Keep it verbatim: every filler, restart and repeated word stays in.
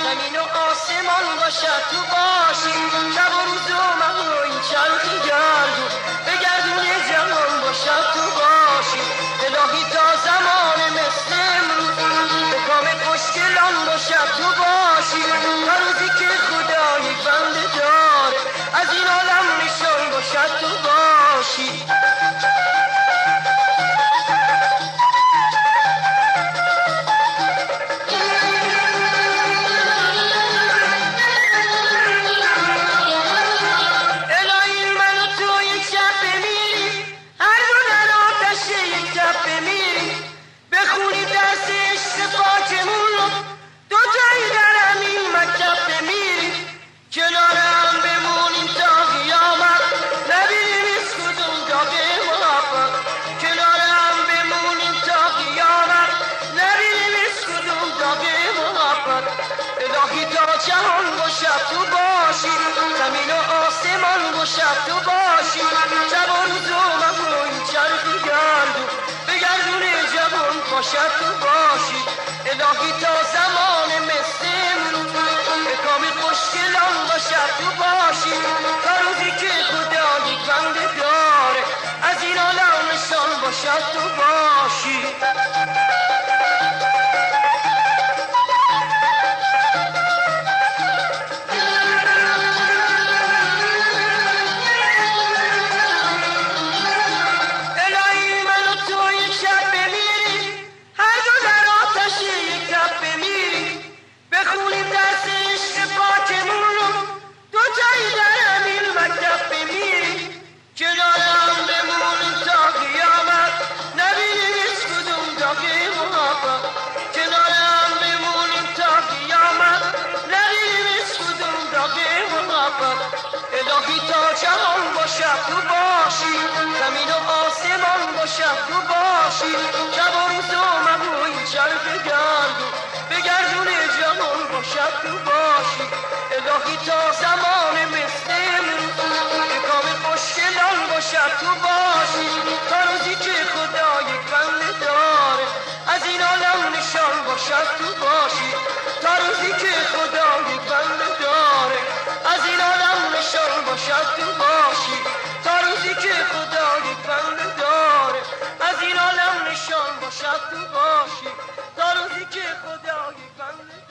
زمین و آسمان باشد تو باشی، شب و روز و مه و این چرخی گردون بگردون جهان باشد تو باشی. الهی تا زمان مثل امروز به کام خوشگلان باشد تو باشی، تا روزی که خدا یک بنده داره از این عالم نشان باشد تو باشی. جهان باشد تو باشی، زمین و آسمان باشد تو باشی، شب و روز و مه و این چرخی گردون بگردون جهان باشد تو باشی. الهی تا زمان مثل امروز به کام خوشگلان باشد تو باشی، تا روزی که خدا یک بنده داره از این عالم نشان باشد تو باشی. الهی تا جهان باشد تو باشی، زمین و آسمان باشد تو باشی، شب و روز و مه و این چرخ گردون بگردون جهان باشد تو باشی. الهی تا زمان مثل امروز به کام خوشگلان باشد تو باشی، تا روزی که خدا یک بنده داره از این عالم نشان باشد تو باشی، تا روزی که خدا یک بنده داره از این عالم نشان باشد تو باشی، تا روزی که خدا یک بنده داره از این عالم نشان باشد تو باشی، تا روزی که خدا یک بنده